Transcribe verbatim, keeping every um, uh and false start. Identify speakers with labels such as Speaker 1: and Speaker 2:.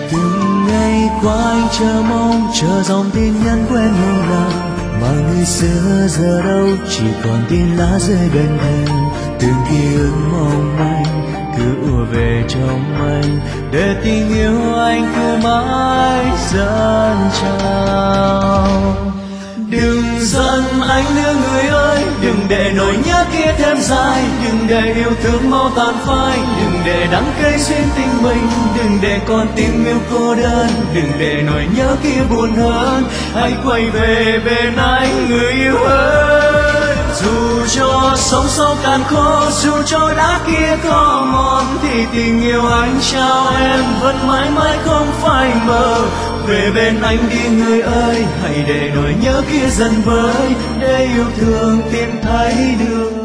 Speaker 1: từng ngày qua anh chờ mong chờ dòng tin nhắn quen muôn lần, mà người xưa giờ đâu chỉ còn tin lá rơi bên thềm. Từng ký ức mong manh cứ ùa về trong anh, để tình yêu anh cứ mãi dâng trao. Đừng giận anh nữa người ơi, đừng để nỗi nhớ kia thêm dài, đừng để yêu thương mau tàn phai, đừng để đắng cay xuyên tình mình, đừng để con tim yêu cô đơn, đừng để nỗi nhớ kia buồn hơn. Hãy quay về bên anh người yêu ơi. Dù cho sóng gió càn khô, dù cho đá kia có mòn, thì tình yêu anh trao em vẫn mãi mãi không phai mờ. Về bên anh đi người ơi, hãy để nỗi nhớ kia dần vơi, để yêu thương tìm thấy được